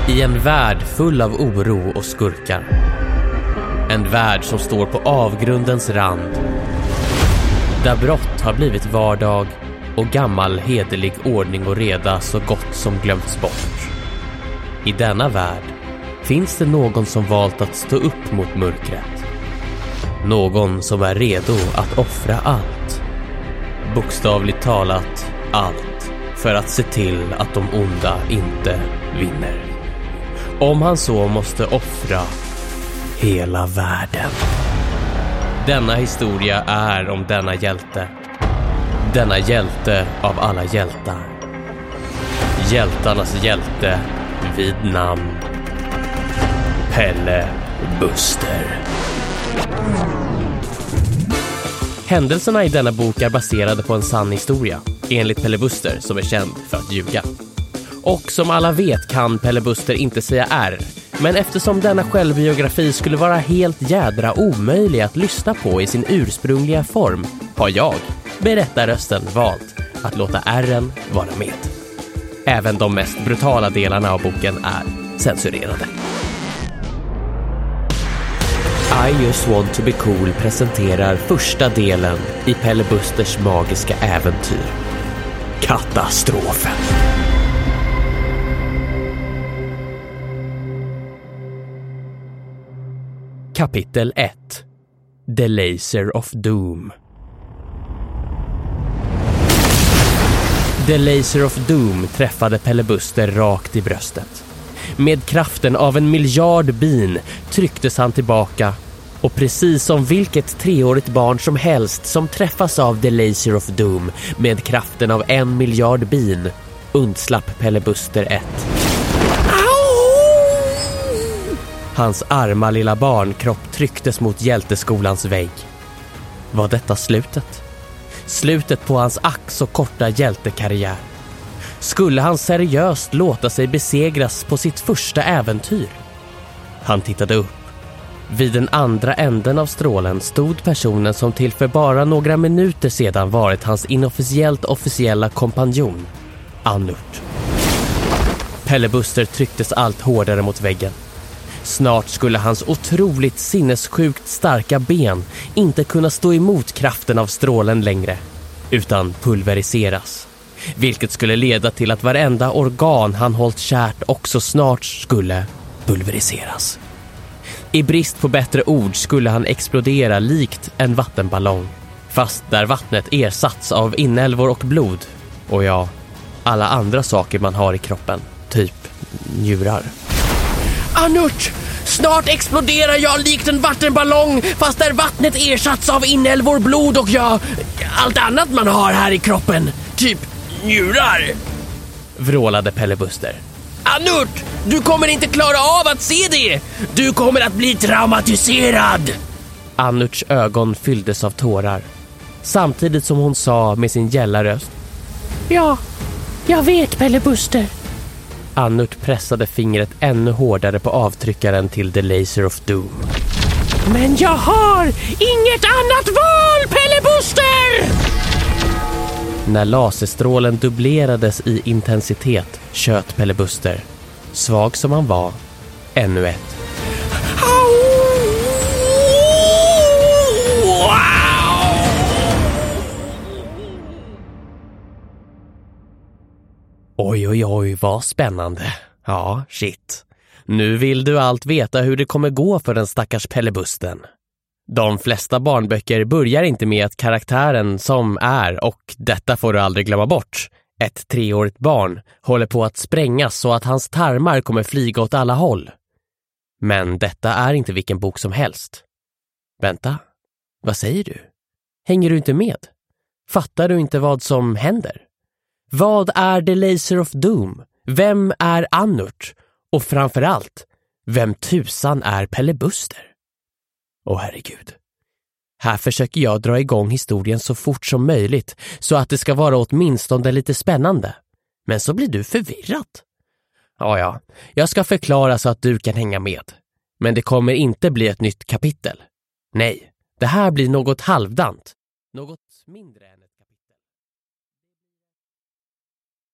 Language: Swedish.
I en värld full av oro och skurkar. En värld som står på avgrundens rand. Där brott har blivit vardag och gammal hederlig ordning och reda så gott som glömts bort. I denna värld finns det någon som valt att stå upp mot mörkret. Någon som är redo att offra allt. Bokstavligt talat allt. För att se till att de onda inte vinner. Om han så måste offra hela världen. Denna historia är om denna hjälte. Denna hjälte av alla hjältar. Hjältarnas hjälte vid namn Pelle Buster. Händelserna i denna bok är baserade på en sann historia, enligt Pelle Buster som är känd för att ljuga. Och som alla vet kan Pelle Buster inte säga R, men eftersom denna självbiografi skulle vara helt jädra omöjlig att lyssna på i sin ursprungliga form har jag, berättarrösten, valt att låta R:en vara med. Även de mest brutala delarna av boken är censurerade. I Just Want To Be Cool presenterar första delen i Pelle Busters magiska äventyr. Katastrofen. Kapitel 1. The Laser of Doom. The Laser of Doom träffade Pelle Buster rakt i bröstet. Med kraften av 1 miljard bin trycktes han tillbaka och precis som vilket 3-årigt barn som helst som träffas av The Laser of Doom med kraften av 1 miljard bin undslapp Pelle Buster ett. Hans arma lilla barnkropp trycktes mot hjälteskolans vägg. Var detta slutet? Slutet på hans ack så korta hjältekarriär. Skulle han seriöst låta sig besegras på sitt första äventyr? Han tittade upp. Vid den andra änden av strålen stod personen som till för bara några minuter sedan varit hans inofficiellt officiella kompanjon, Annurt. Pelle Buster trycktes allt hårdare mot väggen. Snart skulle hans otroligt sinnessjukt starka ben inte kunna stå emot kraften av strålen längre, utan pulveriseras. Vilket skulle leda till att varenda organ han hållit kärt också snart skulle pulveriseras. I brist på bättre ord skulle han explodera likt en vattenballong, fast där vattnet ersatts av inälvor och blod. Och ja, alla andra saker man har i kroppen, typ njurar. Annurt! Snart exploderar jag likt en vattenballong, fast där vattnet ersatts av inälvor, blod och ja, allt annat man har här i kroppen, typ njurar, vrålade Pelle Buster. Annurt, du kommer inte klara av att se det! Du kommer att bli traumatiserad! Annurts ögon fylldes av tårar, samtidigt som hon sa med sin gälla röst. Ja, jag vet Pelle Buster. Annurt pressade fingret ännu hårdare på avtryckaren till The Laser of Doom. Men jag har inget annat val, Pelle Buster! När laserstrålen dubblerades i intensitet tjöt Pelle Buster, svag som han var, ännu ett. Oj, oj, oj, vad spännande. Ja, shit. Nu vill du allt veta hur det kommer gå för den stackars Pelle Busten. De flesta barnböcker börjar inte med att karaktären som är, och detta får du aldrig glömma bort, ett 3-årigt barn håller på att sprängas så att hans tarmar kommer flyga åt alla håll. Men detta är inte vilken bok som helst. Vänta, vad säger du? Hänger du inte med? Fattar du inte vad som händer? Vad är The Laser of Doom? Vem är Annurt? Och framförallt, vem tusan är Pelle Buster? Åh herregud. Här försöker jag dra igång historien så fort som möjligt så att det ska vara åtminstone lite spännande. Men så blir du förvirrad. Ja, jag ska förklara så att du kan hänga med. Men det kommer inte bli ett nytt kapitel. Nej, det här blir något halvdant. Något mindre än